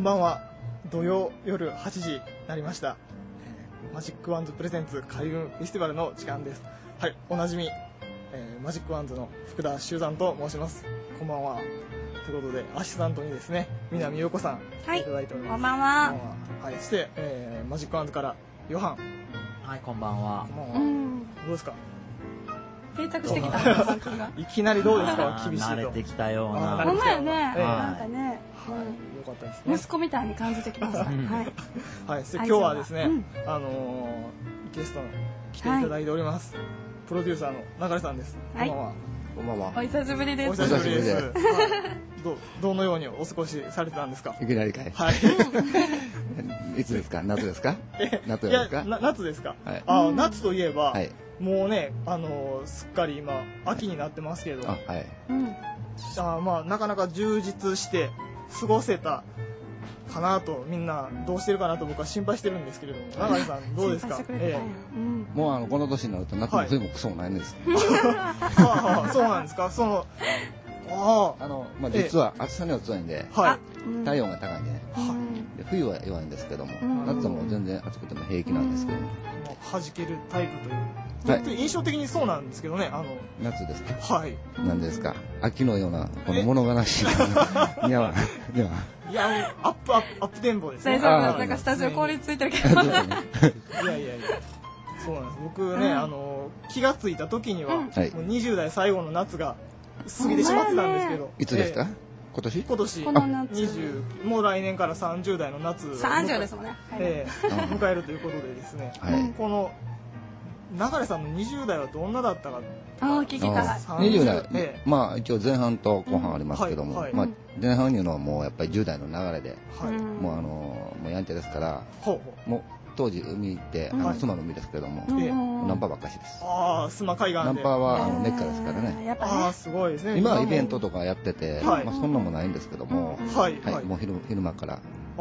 んばんは。土曜夜8時になりました。マジックワンズプレゼンツ開運フェスティバルの時間です。はい、おなじみ、マジックワンズの福田修山と申します。こんばんは。ということで、アシスタントにですね、南陽子さん、 はい、 いただいております。 こんばんは。 はい、そして、マジックワンズからヨハン。 はい、こんばんは。 こんばんは。どうですか？ 定着してきた。 いきなりどうですか？厳しいと。 慣れてきたような。 ほんまやね。 なんかね。 はい、よかったですね。 息子みたいに感じてきました。はい。 はい、今日はですね、ゲストに来ていただいております。プロデューサーの流さんです。こんばんは。 こんばんは。 お久しぶりです。 お久しぶりです。どのようにお過ごしされてたんですか？ いきなりかい。 はい。 いつですか？夏ですか？夏ですか？夏ですか？ はい。 あ、夏といえば、もうね、すっかり今秋になってますけど、 はい。 まあなかなか充実して過ごせたかなと、みんなどうしてるかなと僕は心配してるんですけれども、流さんどうですか？ もうこの年になると夏も冬もクソもないんです。 そうなんですか？ 実は暑さには強いんで、体温が高いんでね。冬は弱いんですけども、夏はもう全然暑くても平気なんですけども。 弾けるタイプという。印象的にそうなんですけどね。 夏ですか？ はい。 なんですか？秋のようなこの物悲しいいやいや、アップテンポですね。 大丈夫。なんかスタジオ凍りついてるけど。いや。 そうなんです。僕ね、気がついた時には、もう20代最後の夏が過ぎてしまってたんですけど。 いつですか？今年？ 今年。もう来年から30代の夏を 30ですもんね。 迎えるということでですね。この流さんの20代はどんなだったか。 聞きたい。 20代、まあ一応前半と後半ありますけども、まあ前半いうのはもうやっぱり10代の流れで、もうやんちゃですから、もう当時海行って須磨の海ですけども、ナンパばっかしです。 ああ、須磨海岸で。 ナンパはメッカですからね。 ああ、すごいですね。 今はイベントとかやってて、まあそんなもないんですけども、もう昼間から。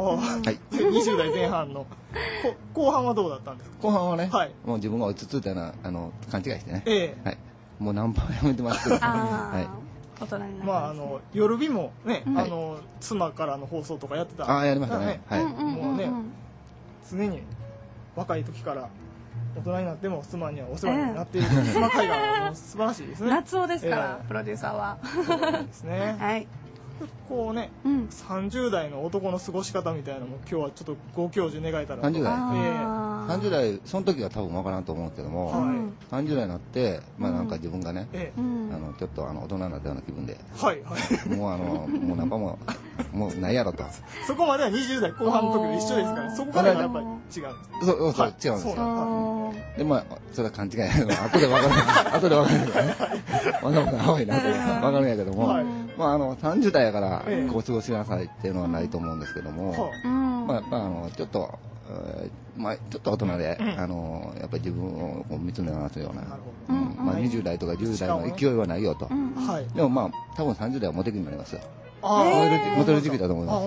20代前半の後半はどうだったんですか？ 後半はね、もう自分が落ち着いたような勘違いしてね、もうナンパはやめてますけど、 大人になります。 夜日もね、妻からの放送とかやってた。 やりましたね。 もうね、常に若い時から大人になっても妻にはお世話になっている須磨海岸は素晴らしいですね。 夏男ですからプロデューサーは。 そうですね。 はい。 こうね、30代の男の過ごし方みたいなのも今日はちょっとご教授願えたら。 30代その時は多分わからんと思うけども、30代になってまあなんか自分がね、ちょっと大人になったような気分で、もうナンパもうないやろと。 そこまでは20代後半の時と一緒ですから、そこからやっぱり違うんです。 そう違うんですよ。でまあそれは勘違い後でわかる後でわかるからね。わかるなわかるんやけども、まあ30代やからこう過ごしなさいっていうのはないと思うんですけども、まあやっぱちょっと大人で、やっぱり自分を見つめ直すような、まあ20代とか10代の勢いはないよと。でもまあ多分30代はモテ期になりますよ。モテる時期だと思います。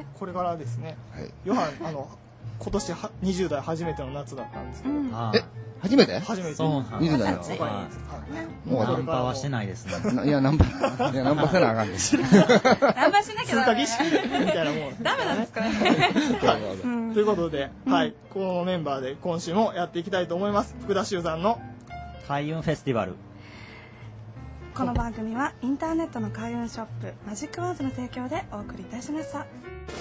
これからですね。ヨハン今年20代初めての夏だったんですけど。 初めて？ 初めて。 そうなんです。 20代の。 もうナンパはしてないですね。 いやナンパせなあかんです。 ナンパしなきゃダメ。通過儀式みたいなもん。 ダメなんですかね。 ということで、このメンバーで今週もやっていきたいと思います。福田修さんの開運フェスティバル。 この番組はインターネットの開運ショップマジックワンズの提供でお送りいたしました。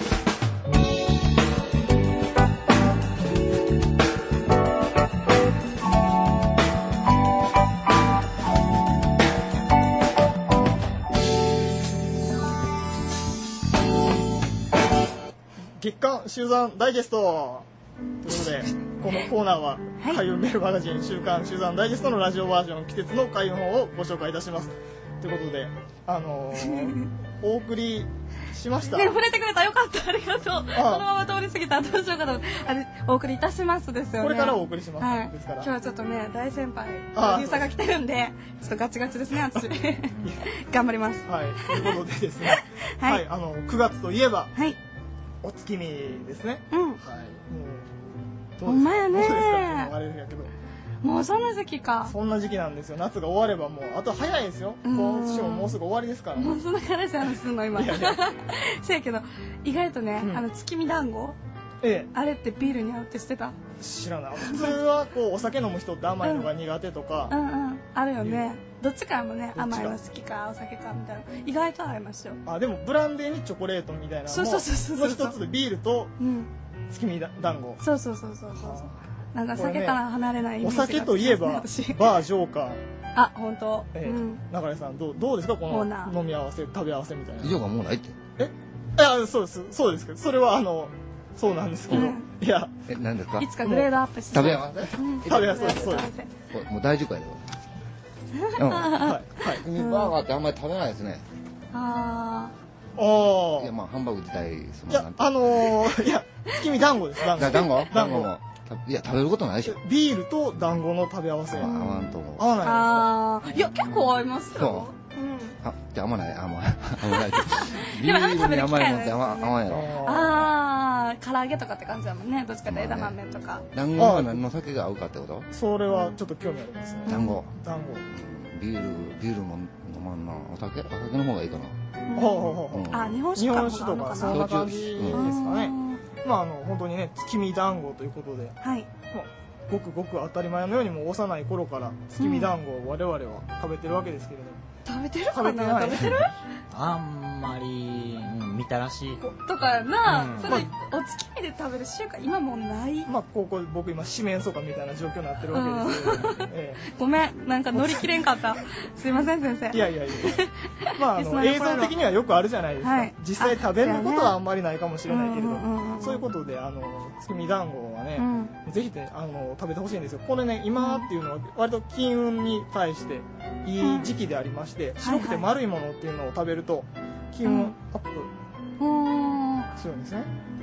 月刊集団ダイジェストということで、このコーナーは開運メールマガジン週刊集団ダイジェストのラジオバージョン季節の開運本をご紹介いたします。ということで、お送りしました。 ね、触れてくれた、よかった、ありがとう。このまま通り過ぎたらどうしようかと。お送りいたしますですよね。 これからお送りします。ですから。 今日はちょっとね、大先輩、プロデューサーが来てるんで、ちょっとガチガチですね、私。頑張ります。 ということでですね、9月といえば、お月見ですね。 ほんまやね。 あれやけど。 もうそんな時期か。 そんな時期なんですよ。夏が終わればもうあと早いですよ。今年ももうすぐ終わりですから、ね、 もうそんな悲しい話すんの今。せやけど意外とね、月見団子、あれってビールに合うって知ってた？ 知らない。普通はこうお酒飲む人って甘いのが苦手とか、 あるよね。どっちかもね、甘いの好きかお酒かみたいな、意外と合いますよ。 でもブランデーにチョコレートみたいなのもの一つでビールと月見団子。 そうなんか酒から離れないイメージが。 お酒といえばバージョーカー。 本当。 中根さんどうですか、この飲み合わせ食べ合わせみたいな。 ジョーカーもうないって。 いや、そうですけど、それはそうなんですけど、いや、 何ですか？ いつかグレードアップして食べ合わせ？ 食べ合わせ、そうです。 もう大丈夫かよ。はい。月見バーガーってあんまり食べないですね。いや、まあハンバーグ自体いや、月見団子です。団子も。いや、食べることないでしょ。ビールと団子の食べ合わせ。合わんと思う。合わないですか？ いや、結構合いますよ。 じゃあ合わない。 ビールに甘いもんって合わんやろ。 唐揚げとかって感じだもんね。どっちかって枝豆とか。 団子は何の酒が合うかってこと？ それはちょっと興味ありますね。 団子。ビールも飲まんな。お酒の方がいいかな。 日本酒とかそんな感じですかね。本当にね、月見団子ということで、ごくごく当たり前のようにもう幼い頃から月見団子を我々は食べてるわけですけれども。 食べてるかな？食べてる？ あんまり、みたらしとかやな。それお月見で食べる習慣今もうない。 僕今四面楚歌みたいな状況になってるわけですけど、 ごめん、なんか乗り切れんかった。すいません先生。 いや映像的にはよくあるじゃないですか。実際食べることはあんまりないかもしれないけれど、そういうことで月見団子はね、ぜひね食べてほしいんですよ。これね、今っていうのは割と金運に対していい時期でありまして、白くて丸いものっていうのを食べると金運アップするんですね。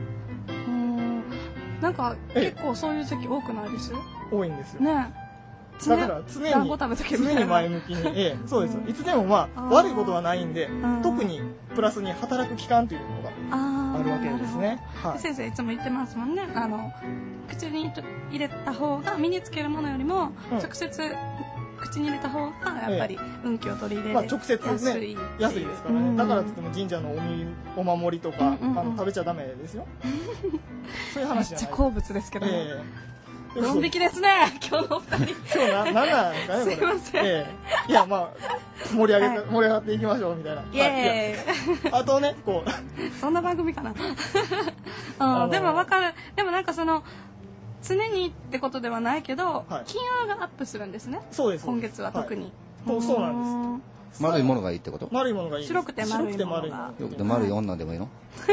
なんか結構そういう時期多くないです？ 多いんですよ。 ね。 だから常に前向きに、そうですよ。いつでも悪いことはないんで、特にプラスに働く期間というのがあるわけですね。 先生いつも言ってますもんね。口に入れた方が身につけるものよりも直接口に入れた方がやっぱり運気を取り入れる、 直接ね安いですからね。だからといっても神社のお守りとか食べちゃダメですよ。そういう話じゃない。 めっちゃ好物ですけど。ドン引きですね、今日のお二人。 今日何なんですかね、これ。 すいません。 いや、盛り上がっていきましょうみたいな。 イエーイ。 あとね、 そんな番組かな。でも分かる。でもなんか常にってことではないけど、金運がアップするんですね。 そうです。 今月は特に。 そうなんです。 丸いものがいいってこと？ 丸いものがいい。 白くて丸いものが。 よくて丸い女でもいいの？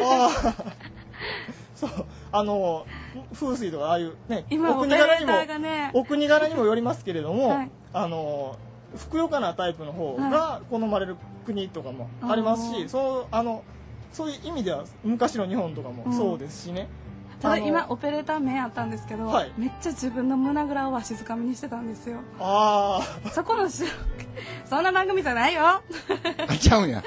そう、風水とかああいうね、 お国柄にもよりますけれども、ふくよかなタイプの方が好まれる国とかもありますし、そういう意味では昔の日本とかもそうですしね。 ただ今オペレーター目あったんですけど、めっちゃ自分の胸ぐらをわしづかみにしてたんですよ。そこのそんな番組じゃないよ。 ちゃうんや。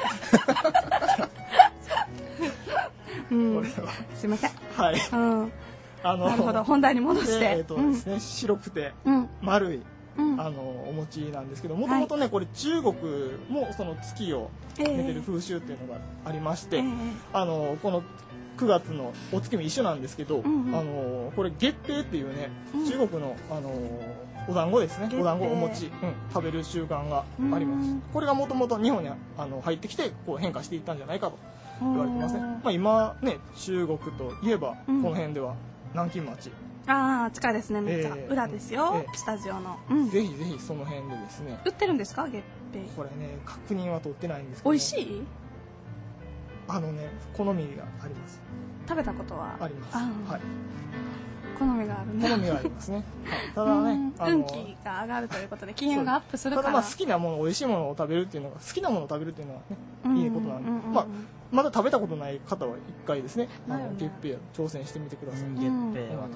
すいません。 はい。なるほど、本題に戻して。 ですね、白くて丸いお餅なんですけど、もともとね、これ中国もその月をめでる風習っていうのがありまして、この9月のお月見一緒なんですけど、これ月餅っていうね、中国のお団子ですね、お団子お餅食べる習慣があります。これがもともと日本に入ってきて変化していったんじゃないかと言われてますね。今ね、中国といえばこの辺では南京町、 近いですね、めっちゃ裏ですよ、スタジオの。 ぜひぜひその辺でですね。 売ってるんですか、月餅？ これね、確認は取ってないんですけど。 美味しい？ 好みがあります。 食べたことはあります。はい。 好みがあるね。 好みがありますね。ただね、 運気が上がるということで金運がアップするから。 ただ好きなもの、美味しいものを食べるっていうのはね、いいことなんで、まだ食べたことない方は一回ですね、月餅挑戦してみてください。 月餅は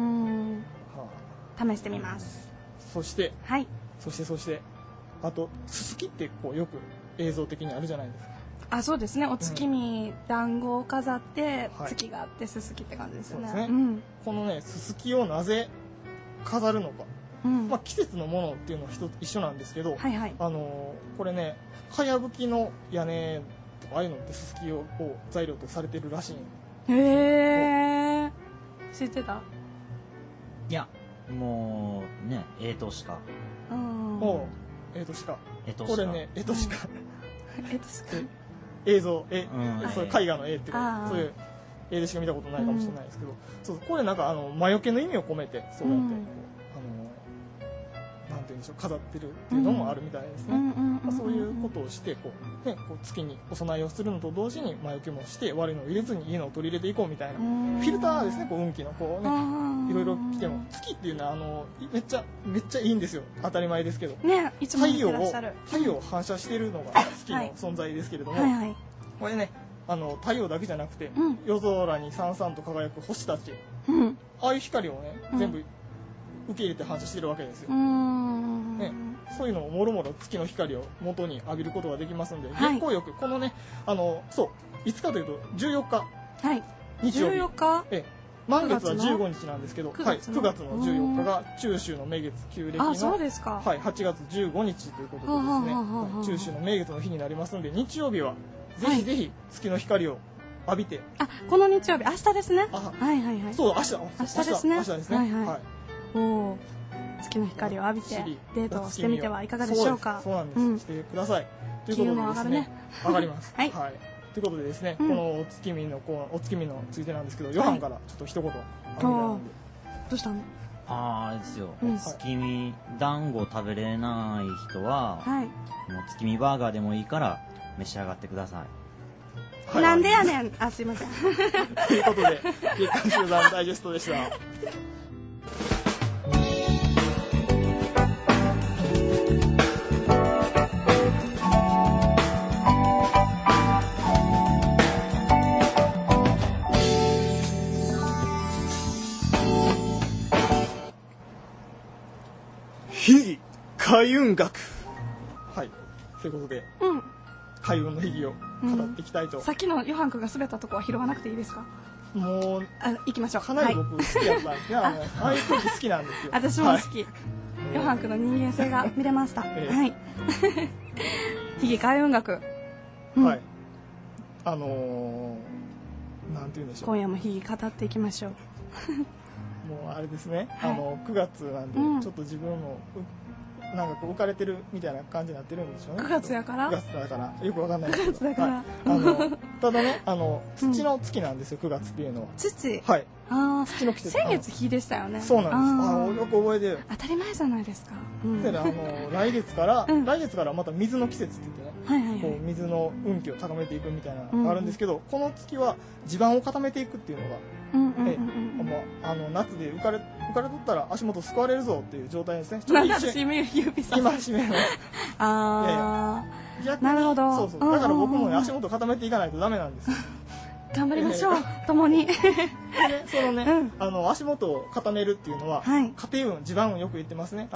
試してみます。 そしてあとすすきってよく映像的にあるじゃないですか。 そうですね、お月見団子を飾って月があってすすきって感じですよね。 このね、すすきをなぜ飾るのか、 季節のものっていうのは一緒なんですけど、 はいはい、 これねかやぶきの屋根とかああいうのってススキを材料とされてるらしい。 へえ、知ってた？ いやもうねしかしかこれねしか映像そういう絵画の絵っていうかそういう絵でしか見たことないかもしれないですけど、そうこれなんか魔除けの意味を込めてそうやってなんていうんでしょう飾ってるっていうのもあるみたいですね。そういうことをしてこう月にお供えをするのと同時に魔除けもして悪いのを入れずにいいのを取り入れていこうみたいなフィルターですね。運気のいろいろ来ても月っていうのはめっちゃいいんですよ。当たり前ですけど、 ね、いつも言ってらっしゃる太陽を反射しているのが月の存在ですけれども、これね太陽だけじゃなくて、夜空にさんさんと輝く星たち、ああいう光をね全部受け入れて反射してるわけですよ。そういうのをもろもろ月の光を元に浴びることができますので、月光浴このねいつかというと14日、日曜日、 14日満月は15日なんですけど、9月の14日が中秋の名月旧暦の8月15日ということでですね、中秋の名月の日になりますので、日曜日はぜひぜひ月の光を浴びて、 この日曜日明日ですね。そう明日ですね。 月の光を浴びてデートをしてみてはいかがでしょうか。 そうなんです。してください。ということでですね、上がります。はい。ということでですね、このお月見のついてなんですけど、ヨハンからちょっと一言。 どうしたの？ あれですよ。月見団子食べれない人は、もう月見バーガーでもいいから召し上がってください。 なんでやねん。すいません。 ということで、月刊集団ダイジェストでした。秘技開運学、ということで、開運の秘技を語っていきたいと。 さっきのヨハン君が滑ったとこは拾わなくていいですか？ もう行きましょう。 かなり僕好きやったんですよ。ああいう空気好きなんですよ。 私も好き。ヨハン君の人間性が見れました。秘技開運学。 なんて言うんでしょう。 今夜も秘技語っていきましょう。 もうあれですね。9月なんでちょっと自分もなんかこう浮かれてるみたいな感じになってるんでしょうね。 9月やから。 9月だからよくわかんないですけど。 9月だから。 ただね土の月なんですよ。9月っていうのは。 土。 はい。土の季節。 先月日でしたよね。 そうなんです。よく覚えてる。 当たり前じゃないですか。 来月からまた水の季節って言ってね、こう水の運気を高めていくみたいなのがあるんですけど、この月は地盤を固めていくっていうのが、夏で浮かれとったら足元すくわれるぞっていう状態ですね。 なんだ締め指さす。 今締める。 なるほど。 そうだから僕も足元固めていかないとダメなんですよ。 頑張りましょう、共に。 そのね、足元を固めるっていうのは、家庭運、地盤運よく言ってますね。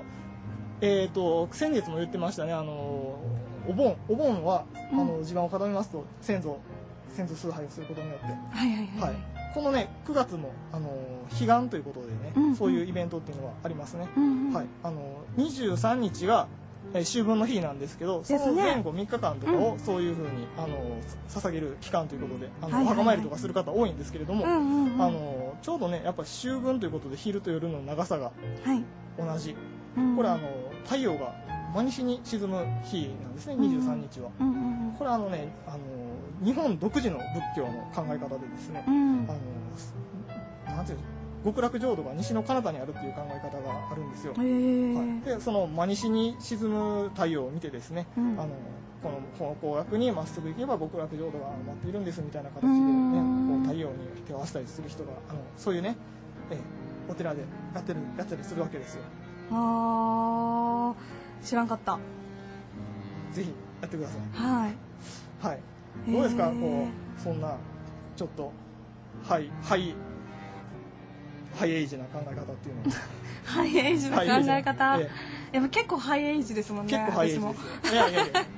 先月も言ってましたね。お盆は地盤を固めますと先祖崇拝をすることによって、このね9月も彼岸ということでね、そういうイベントっていうのはありますね。23日が秋分の日なんですけど、その前後3日間とかをそういうふうに捧げる期間ということで、お墓参りとかする方多いんですけれども、ちょうどねやっぱり秋分ということで昼と夜の長さが同じ。これ太陽が真西に沈む日なんですね。23日は。これ日本独自の仏教の考え方でですね、なんていう極楽浄土が西の彼方にあるっていう考え方があるんですよ。でその真西に沈む太陽を見てですね、この方角にまっすぐ行けば極楽浄土が待っているんですみたいな形で、ね、こう太陽に手を合わせたりする人がそういうね、お寺でやったりするわけですよ。 知らんかった。 ぜひやってください。 はい。 どうですか、こうそんなちょっとハイエイジな考え方っていうのは。 ハイエイジな考え方。でも結構ハイエイジですもんね。 結構ハイエイジです。いや。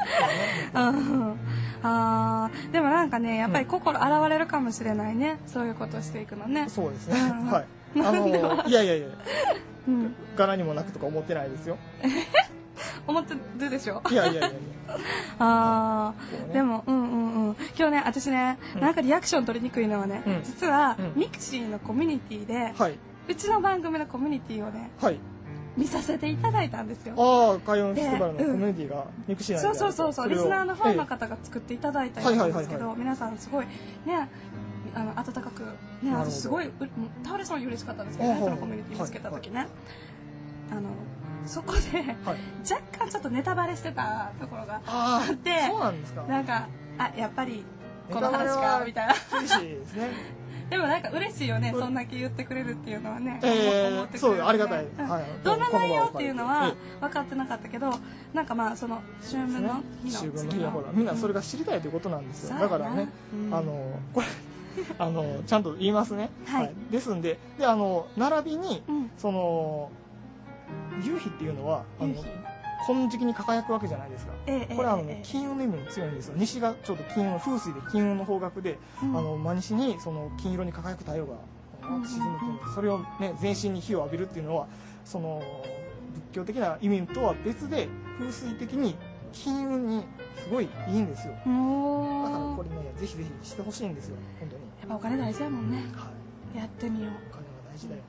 でもなんかね、やっぱり心洗われるかもしれないね。そういうことしていくのね。 そうですね。はい。いや。 柄にもなくとか思ってないですよ。 思ってるでしょ。 いやああ、でも今日ね、私ね、なんかリアクション取りにくいのはね、実はミクシーのコミュニティで、うちの番組のコミュニティをね、見させていただいたんですよ。 ああ、開運フェスティバルのコミュニティがミクシーなんで。 そうリスナーのファンの方が作っていただいたやつなんですけど、皆さんすごいね、温かくね、私すごい倒れそうに嬉しかったんですけどね、そのコミュニティ見つけた時ね、そこで若干ちょっとネタバレしてたところがあって、 そうなんですか。 なんかやっぱりこの話かみたいな。 嬉しいですね。 でもなんか嬉しいよね、そんだけ言ってくれるっていうのはね。 そうありがたい。 どんな内容っていうのは分かってなかったけど、なんかまあその秋分の日の。 秋分の日はほらみんなそれが知りたいということなんですよ。だからね、これちゃんと言いますね。ですんで、並びにその夕日っていうのは金色に輝くわけじゃないですか。これは金運の意味も強いんですよ。西がちょうど金運、風水で金運の方角で、真西にその金色に輝く太陽が沈むっていうんです。それをね、全身に火を浴びるっていうのは、その仏教的な意味とは別で風水的に金運にすごいいいんですよ。だからこれね、ぜひぜひしてほしいんですよ、本当に。 やっぱお金大事だもんね。やってみよう。 お金は大事だよ。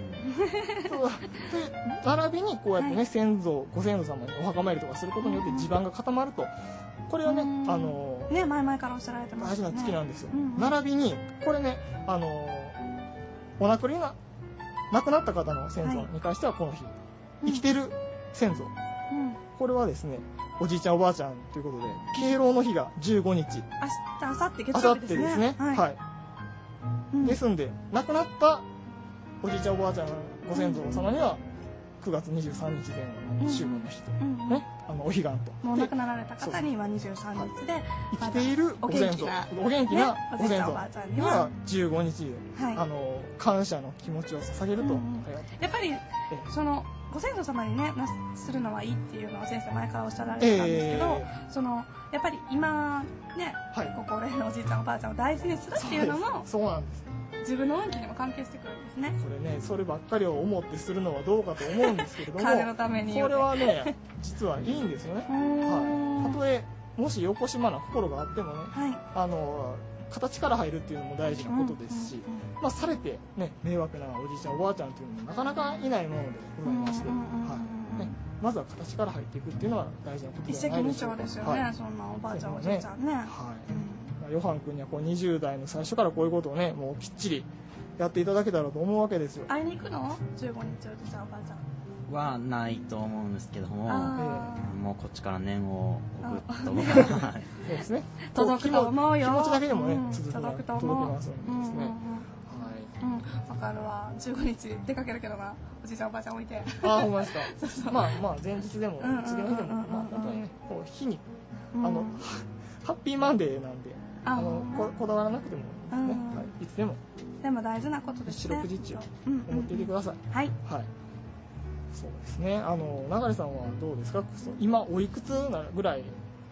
並びにこうやってね、ご先祖様にお墓参りとかすることによって地盤が固まると、これはね、 前々からおっしゃられてますね。 大事な月なんですよ。並びにこれね、お亡くなくなった方の先祖に関してはこの日、生きてる先祖、これはですね、おじいちゃんおばあちゃんということで、敬老の日が15日、 明後日月曜日ですね。 ですんで、亡くなったおじいちゃんおばあちゃんご先祖様には9月23日前後の秋分の日とね、お彼岸と、 もう亡くなられた方には23日で、 生きているご先祖、お元気なご先祖には15日で感謝の気持ちを捧げると。 やっぱりそのご先祖様にねするのはいいっていうのを先生前からおっしゃられてたんですけど、そのやっぱり今ね、ご高齢のおじいちゃんおばあちゃんを大事にするっていうのも、 そうなんです。 自分の運気にも関係してくるんですね。 これね、そればっかりを思ってするのはどうかと思うんですけれども、 金のためにそれはね、実はいいんですよね。たとえもしよこしまな心があってもね、形から入るっていうのも大事なことですし、されてね、迷惑なおじいちゃんおばあちゃんっていうのもなかなかいないものでございまして、まずは形から入っていくっていうのは大事なことじゃないでしょうか。 一石二鳥ですよね、そんなおばあちゃんおじいちゃんね。 ヨハン君にはこう20代の最初からこういうことをね、もうきっちりやっていただけたらと思うわけですよ。 会いに行くの ?15 日おじちゃんおばあちゃんはないと思うんですけども、もうこっちから念を送っとそうですね。 届くと思うよ。 気持ちだけでもね、 届きますのでですね。 わかるわ。15日出かけるけどな、おじいちゃんおばあちゃん置いて。 ほんまですか。まあ前日でも次の日でも、本当にね、こう日にハッピーマンデーなんで、こだわらなくてもいいですね。いつでも。 でも大事なことですね。 四六時中思っていてください。 はい。 そうですね。流さんはどうですか。今おいくつなぐらい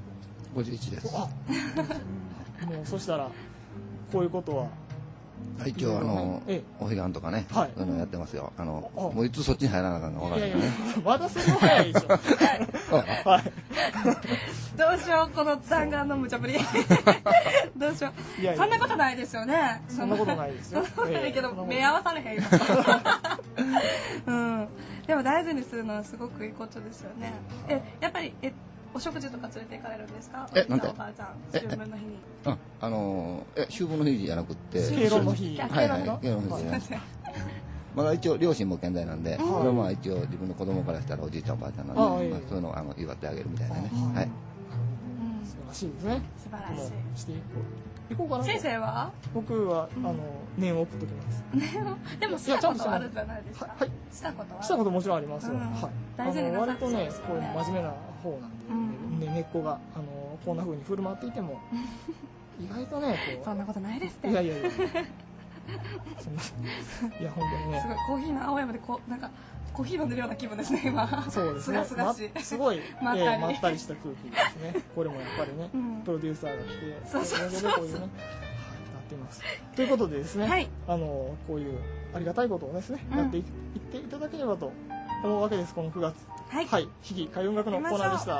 ？51です。 もうそしたらこういうことは一応お彼岸とかね、そういうのやってますよ。もういつそっちに入らなあかんか分からないね。 まだそれは早いでしょ。 どうしよう、この弾丸の無茶ぶり。どうしよう。そんなことないですよね。 そんなことないですよ。 そんなことないけど、目合わされへんよ。でも大事にするのはすごくいいことですよね。やっぱり、お食事とか連れて行かれるんですか？ なんで？ おばあちゃん、秋分の日に。 秋分の日じゃなくて、 敬老の日。 敬老の日。まだ一応両親も健在なんで、これは一応自分の子供からしたらおじいちゃんおばあちゃんなんで、そういうのを祝ってあげるみたいなね。はい。 素晴らしいですね。 素晴らしい。 していこうかな。 先生は？ 僕は念を送っときます。 でもしたことあるんじゃないですか。はい。したこともちろんありますよ。はい。 大事になさ割とね、こういう真面目な方なんで、根っこがこんな風に振る舞っていても意外とね、 そんなことないですって。 いや。いや本当にね。 すごいコーヒーの青山でなんかコーヒー飲んでるような気分ですね今。 そうですね。すごいまったりした空気ですね。これもやっぱりね、プロデューサーが来て、 そう。 こういうね。 っています。ということでですね、 はい、 こういうありがたいことをですね、やっていっていただければと思うわけです。この9月、はい、秘技開運学のコーナーでした。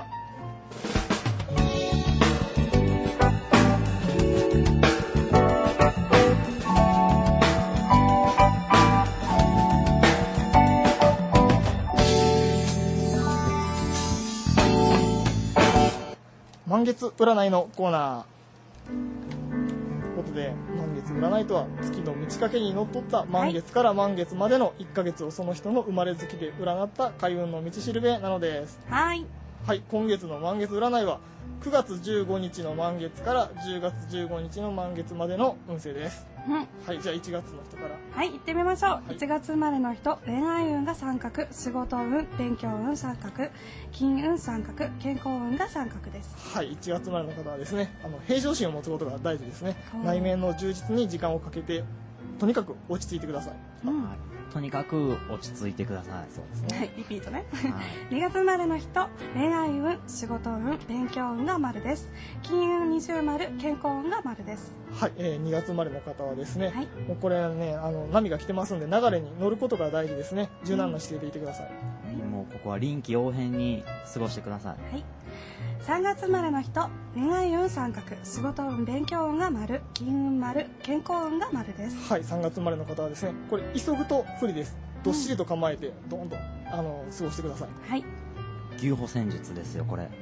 満月占いのコーナーということで、満月占いとは月の満ち欠けにのっとった満月から満月までの1ヶ月をその人の生まれ月で占った開運の道しるべなのです。 はい、 はい、今月の満月占いは9月15日の満月から10月15日の満月までの運勢です。はい、じゃあ1月の人からはい、行ってみましょう。1月生まれの人、恋愛運が三角、仕事運、勉強運三角、金運三角、健康運が三角です。 はい、1月生まれの方はですね、平常心を持つことが大事ですね。内面の充実に時間をかけて、とにかく落ち着いてください。 とにかく落ち着いてください。 そうですね。 はい、リピートね。2月生まれの人、恋愛運、仕事運、勉強運が丸です。金運二重丸、健康運が丸です。 はい、2月生まれの方はですね、もうこれはね、波が来てますんで流れに乗ることが大事ですね。柔軟な姿勢でいてください。 もうここは臨機応変に過ごしてください。 はい。3月生まれの人、恋愛運三角、仕事運、勉強運が丸、金運丸、健康運が丸です。 はい、3月生まれの方はですね、これ急ぐと不利です。どっしりと構えてどんどん過ごしてください。 はい。 牛歩戦術ですよこれ。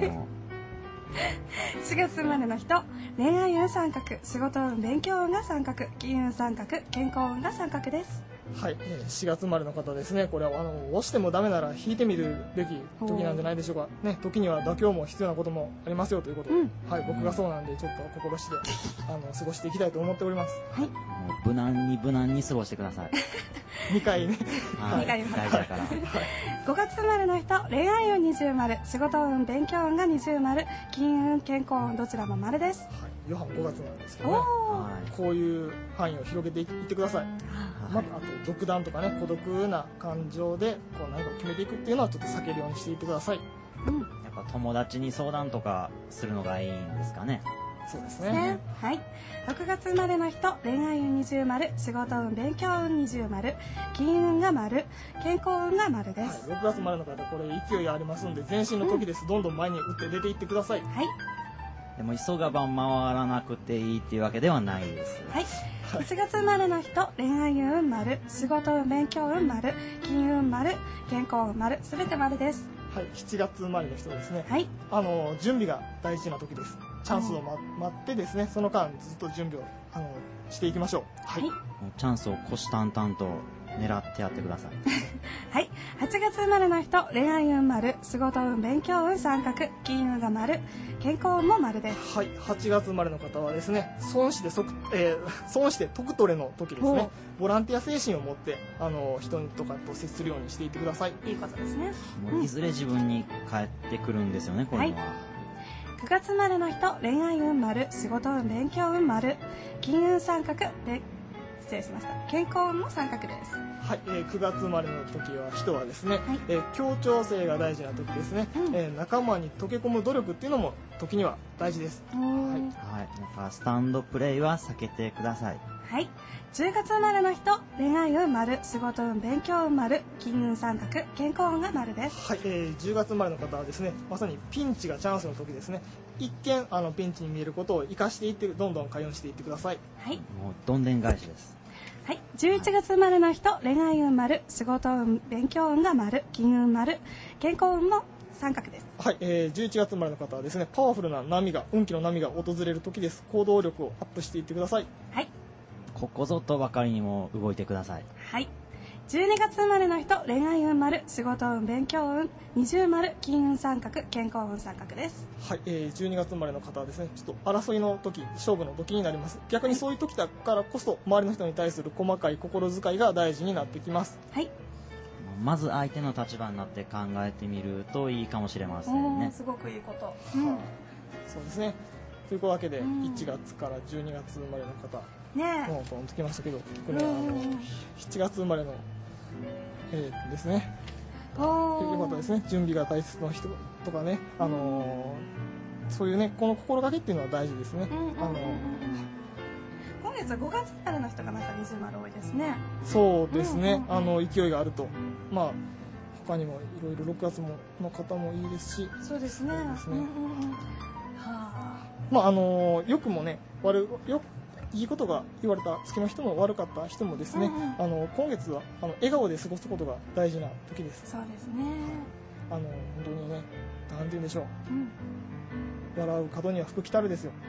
4月生まれの人、恋愛運三角、仕事運、勉強運が三角、金運三角、健康運が三角です。 はい、4月生まれの方ですね。これは押してもダメなら引いてみるべき時なんじゃないでしょうかね。時には妥協も必要なこともありますよということで、はい、僕がそうなんでちょっと心して過ごしていきたいと思っております。 はい。 もう無難に過ごしてください。 2回ね。 2回大事だから。 5月生まれの人、恋愛運二重丸、仕事運、勉強運が二重丸、金運、健康運どちらも丸です。 はい、ヨハン5月なんですけどね。こういう範囲を広げていってください。またあと独断とかね、孤独な感情で何かを決めていくっていうのはちょっと避けるようにしていってください。 やっぱ友達に相談とかするのがいいんですかね。 そうですね。 はい。6月生まれの人、恋愛運二重丸、仕事運、勉強運二重丸、金運が丸、健康運が丸です。 はい、6月生まれの方、これ勢いありますんで前進の時です。どんどん前に打って出ていってください。 はい。 でも急がば回らなくていいっていうわけではないです。 はい。1月生まれの人、恋愛運丸、仕事運、勉強運丸、金運丸、健康運丸、すべて丸です。 はい、7月生まれの人ですね。 はい。 準備が大事な時です。チャンスを待ってですね、その間ずっと準備をしていきましょう。はい。 もうチャンスを虎視眈々と狙ってやってください。 はい。8月生まれの人、恋愛運丸、仕事運、勉強運三角、金運が丸、健康運も丸です。 はい。8月生まれの方はですね、損して得取れの時ですね。ボランティア精神を持って人とかと接するようにしていってください。 いいことですね。 もういずれ自分に返ってくるんですよね、こういうのは。 9月生まれの人、恋愛運丸、仕事運、勉強運丸、金運三角で、失礼しました。健康運も三角です。 はい、9月生まれの時は人はですね、協調性が大事な時ですね、仲間に溶け込む努力っていうのも時には大事です。 はい。 なんかスタンドプレイは避けてください。 はい。10月生まれの人、恋愛運丸、仕事運、勉強運丸、金運三角、健康運が丸です。 はい、10月生まれの方はですね、まさにピンチがチャンスの時ですね。一見ピンチに見えることを生かしていってどんどん開運していってください。 はい。 もうどんでん返しです。 はい。11月生まれの人、恋愛運丸、仕事運、勉強運が丸、金運丸、健康運も三角です。 はい、11月生まれの方はですね、パワフルな運気の波が訪れる時です。行動力をアップしていってください。 はい。 ここぞとばかりにも動いてください。 はい。12月生まれの人、恋愛運丸、仕事運、勉強運、二重丸、金運三角、健康運三角です。 はい、12月生まれの方はですね、ちょっと争いの時、勝負の時になります。逆にそういう時だからこそ、周りの人に対する細かい心遣いが大事になってきます。 はい。 まず相手の立場になって考えてみるといいかもしれませんね。 すごくいいこと。 そうですね。というわけで、1月から12月生まれの方、もうポンときましたけど、これは7月生まれのですね。ということですね。準備が大切な人とかね、そういうね、この心がけっていうのは大事ですね。 月は5月生まれの人がなんか二重丸多いですね。 そうですね、勢いがあると。まあ他にもいろいろ6月の方もいいですし。 そうですね。 まあ良くもねいいことが言われた月の人も悪かった人もですね、今月は笑顔で過ごすことが大事な時です。 そうですね。 本当にね、なんて言うんでしょう、笑う門には福来たるですよ。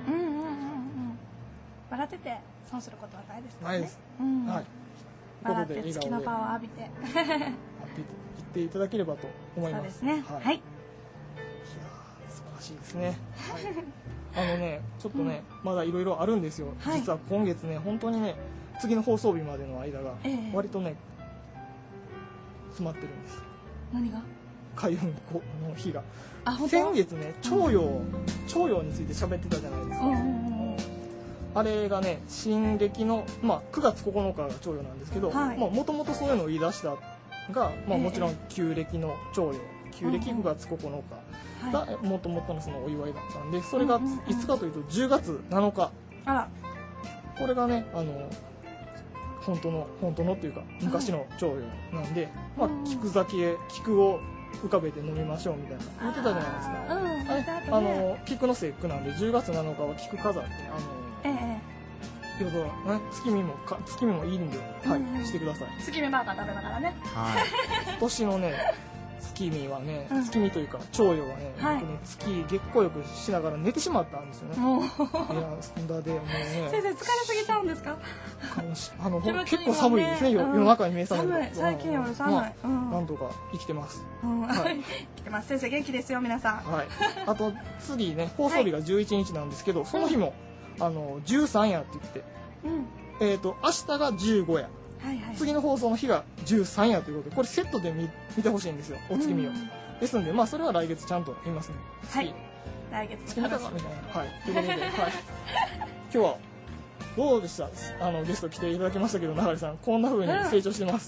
笑ってて損することはないですね。 ないです。はい。 笑って月のパワーを浴びて言っていただければと思います。 そうですね。はい。いや素晴らしいですね。ちょっとね、まだいろいろあるんですよ。実は今月ね、本当にね、次の放送日までの間が割とね、詰まってるんです。 何が？ 開運の日が。先月ね、徴用について喋ってたじゃないですか。あれがね、新暦の9月9日が徴用なんですけど、もともとそういうのを言い出したが、もちろん旧暦の徴用、旧暦9月9日がもともとのそのお祝いだったんで、それがいつかというと10月7日。これがね、本当のっていうか昔の徴用なんで、菊酒、菊を浮かべて飲みましょうみたいな言ってたじゃないですか。菊の節句なんで10月7日は菊飾って夜空月見もいいんで、してください。 月見バーガー食べながらね。 今年のね月見はね、月見というか徴用はね、月光浴しながら寝てしまったんですよね。いやそんだでもうね。 先生疲れすぎちゃうんですか？ 結構寒いですね、夜中に目覚めると。 最近夜寒い。 なんとか生きてます。 生きてます。先生元気ですよ皆さん。 あと次ね、放送日が11日なんですけど、その日も13夜って言って、明日が15夜。次の放送の日が13夜ということで、これセットで見てほしいんですよ、お月見を。ですんで、それは来月ちゃんと言いますね。 来月月見たかみたいな。ということで、今日はどうでした？ゲスト来ていただきましたけど、中井さん、こんな風に成長してます。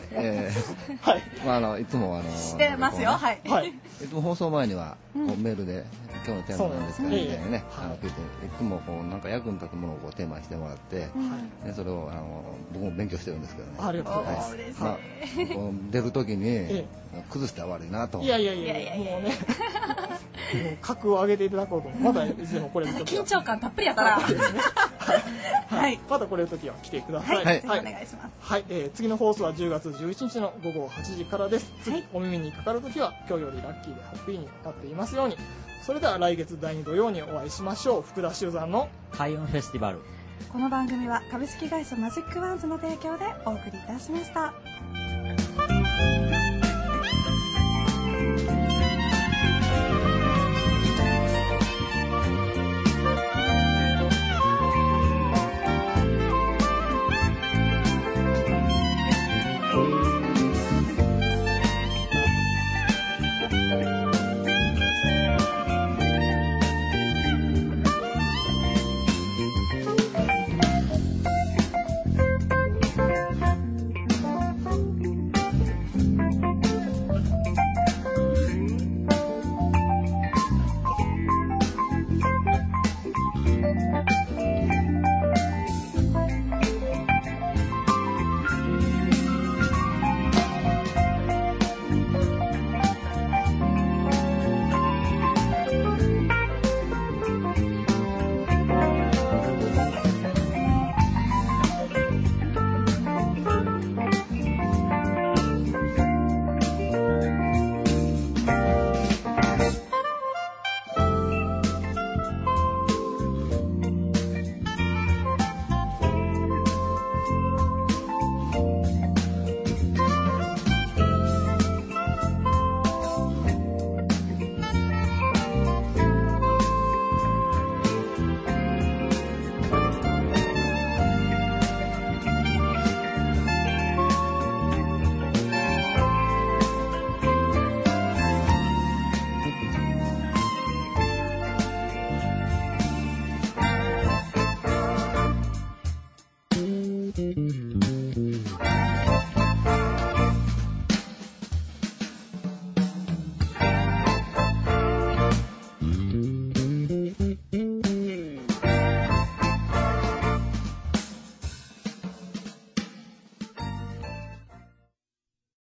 いつもしてますよ。 いつも放送前にはメールで今日のテーマなんですかみたいなね、聞いて、いつもなんか役に立つものをテーマにしてもらって、それを僕も勉強してるんですけどね。 ありがとうございます。 出る時に崩しては悪いなと。 いやもうね、格を上げていただこうと、まだいつでもこれ緊張感たっぷりやからまたこれの時は来てください。 お願いします。 次の放送は10月11日の午後8時からです。次お耳にかかる時は今日よりラッキーでハッピーになっていますように。それでは来月第2土曜にお会いしましょう。福田修山の開運フェスティバル。 この番組は株式会社マジックワンズの提供でお送りいたしました。